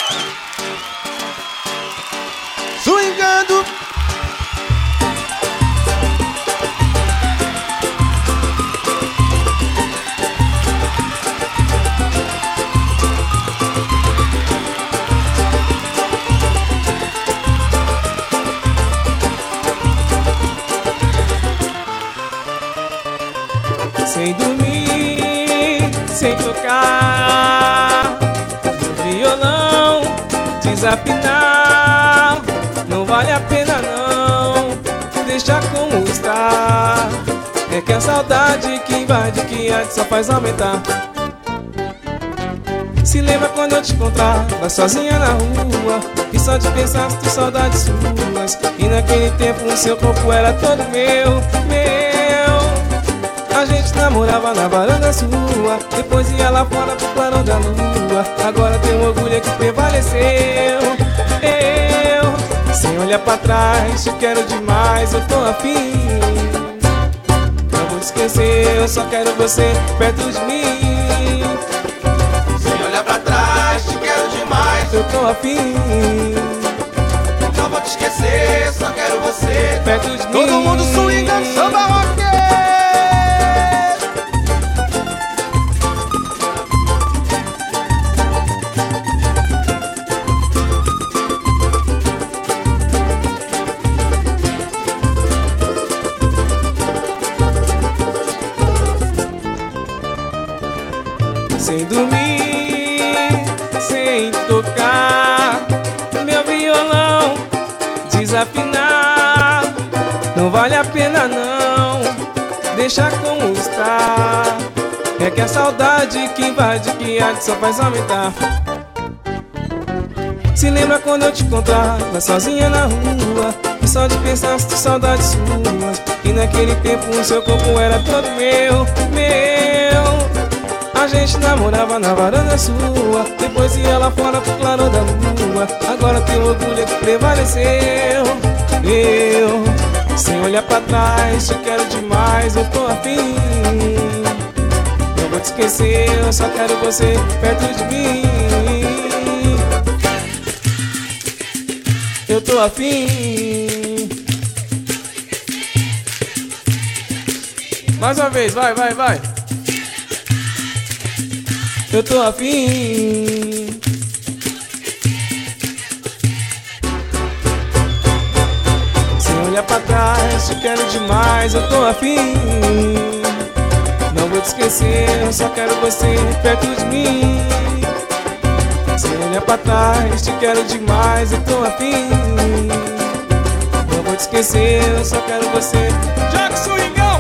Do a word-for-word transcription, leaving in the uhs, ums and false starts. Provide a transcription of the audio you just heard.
Swingando. Sem dormir, sem tocar violão, desafinar. Não vale a pena não, deixa como está. É que a saudade que invade, que antes só faz aumentar. Se lembra quando eu te encontrava sozinha na rua, e só de pensar tu saudades suas. E naquele tempo o seu corpo era todo meu, meu. A gente namorava na varanda sua, depois ia lá fora pro clarão da lua. Agora tem um orgulho que prevaleceu. Eu, sem olhar pra trás, te quero demais, eu tô afim. Não vou te esquecer, eu só quero você perto de mim. Sem olhar pra trás, te quero demais, eu tô afim. Não vou te esquecer, só quero você perto de Todo mim. Todo mundo swingando samba rock. Sem dormir, sem tocar meu violão, desafinar. Não vale a pena não, deixa como está. É que a saudade que invade, que há de só faz aumentar. Se lembra quando eu te encontrava sozinha na rua, e só de pensar tu saudades suas. E naquele tempo o seu corpo era todo meu, meu. A gente namorava na varanda sua, depois ia lá fora pro clarão da lua. Agora tem orgulho que prevaleceu. Eu, sem olhar pra trás, te quero demais, eu tô afim. Não vou te esquecer, eu só quero você perto de mim. Eu tô afim. Mais uma vez, vai, vai, vai. Eu tô afim. Sem olhar pra trás, te quero demais, eu tô afim. Não vou te esquecer, eu só quero você perto de mim. Sem olhar pra trás, te quero demais, eu tô afim. Não vou te esquecer, eu só quero você. Joga swingão!